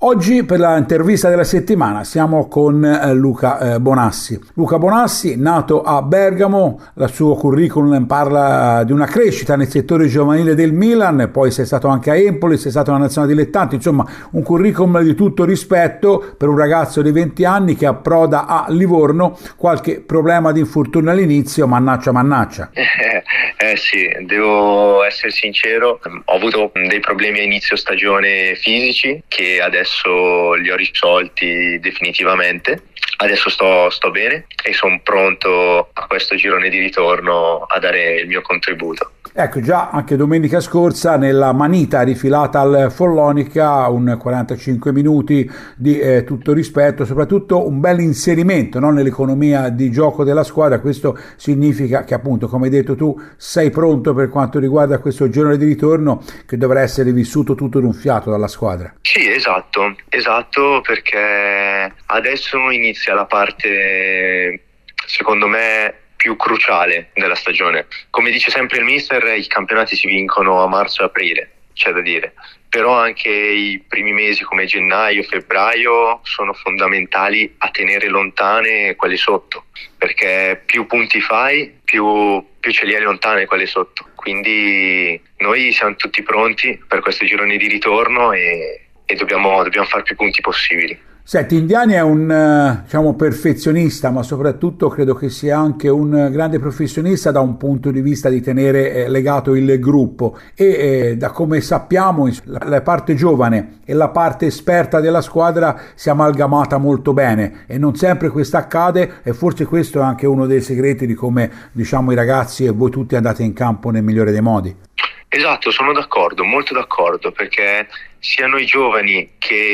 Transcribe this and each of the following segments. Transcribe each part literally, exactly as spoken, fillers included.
Oggi per l'intervista della settimana siamo con eh, Luca eh, Bonassi. Luca Bonassi, nato a Bergamo, il suo curriculum parla di una crescita nel settore giovanile del Milan, poi sei stato anche a Empoli, sei stato alla nazionale dilettanti, insomma un curriculum di tutto rispetto per un ragazzo di venti anni che approda a Livorno, qualche problema di infortunio all'inizio, mannaccia mannaccia. Eh, eh sì, devo essere sincero, ho avuto dei problemi a inizio stagione fisici che adesso li ho risolti definitivamente. Adesso sto, sto bene e sono pronto a questo girone di ritorno a dare il mio contributo. Ecco, già anche domenica scorsa nella manita rifilata al Follonica, un quarantacinque minuti di eh, tutto rispetto, soprattutto un bel inserimento, no, nell'economia di gioco della squadra. Questo significa che appunto, come hai detto tu, sei pronto per quanto riguarda questo girone di ritorno che dovrà essere vissuto tutto d'un fiato dalla squadra. Sì, esatto, esatto, perché adesso inizia la parte, secondo me, più cruciale della stagione. Come dice sempre il mister, i campionati si vincono a marzo e aprile, c'è da dire, però anche i primi mesi come gennaio, febbraio sono fondamentali a tenere lontane quelle sotto, perché più punti fai, più, più ce li hai lontane quelle sotto. Quindi noi siamo tutti pronti per questi gironi di ritorno e, e dobbiamo, dobbiamo fare più punti possibili. Senti, Indiani è un diciamo perfezionista, ma soprattutto credo che sia anche un grande professionista da un punto di vista di tenere eh, legato il gruppo e eh, da come sappiamo la, la parte giovane e la parte esperta della squadra si è amalgamata molto bene e non sempre questo accade e forse questo è anche uno dei segreti di come diciamo i ragazzi e voi tutti andate in campo nel migliore dei modi. Esatto, sono d'accordo, molto d'accordo, perché sia noi giovani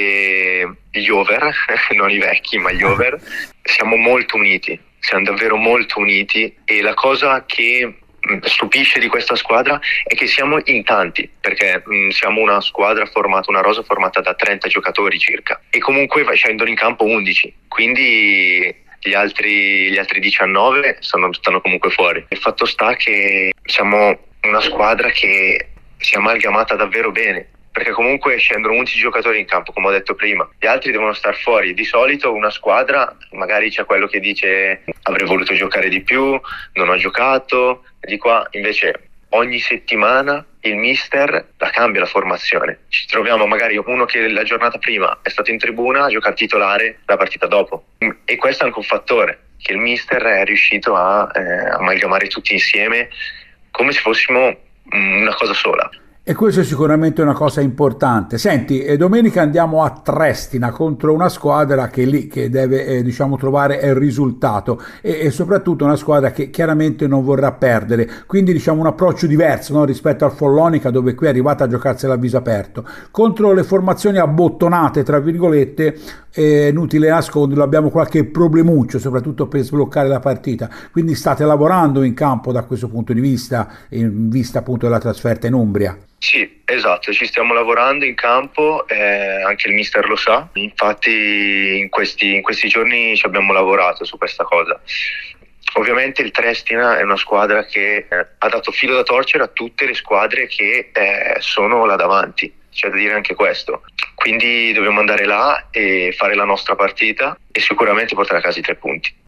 che gli over, non i vecchi ma gli over, siamo molto uniti, siamo davvero molto uniti e la cosa che stupisce di questa squadra è che siamo in tanti, perché mh, siamo una squadra formata, una rosa formata da trenta giocatori circa e comunque scendono in campo undici, quindi gli altri, gli altri diciannove stanno, stanno comunque fuori. Il fatto sta che siamo una squadra che si è amalgamata davvero bene, perché comunque scendono undici giocatori in campo, come ho detto prima, gli altri devono star fuori. Di solito una squadra, magari c'è quello che dice avrei voluto giocare di più, non ho giocato, di qua invece ogni settimana il mister la cambia la formazione. Ci troviamo magari uno che la giornata prima è stato in tribuna a giocare titolare la partita dopo, e questo è anche un fattore, che il mister è riuscito a eh, amalgamare tutti insieme come se fossimo una cosa sola. E questo è sicuramente una cosa importante. Senti, eh, domenica andiamo a Trestina contro una squadra che lì che deve eh, diciamo trovare il risultato e, e soprattutto una squadra che chiaramente non vorrà perdere, quindi diciamo un approccio diverso, no, rispetto al Follonica, dove qui è arrivata a giocarsela a viso aperto contro le formazioni abbottonate tra virgolette. È inutile nasconderlo, abbiamo qualche problemuccio soprattutto per sbloccare la partita, quindi state lavorando in campo da questo punto di vista in vista appunto della trasferta in Umbria. Sì, esatto, ci stiamo lavorando in campo, eh, anche il mister lo sa, infatti in questi, in questi giorni ci abbiamo lavorato su questa cosa. Ovviamente il Trestina è una squadra che eh, ha dato filo da torcere a tutte le squadre che eh, sono là davanti, c'è da dire anche questo. Quindi dobbiamo andare là e fare la nostra partita e sicuramente portare a casa i tre punti.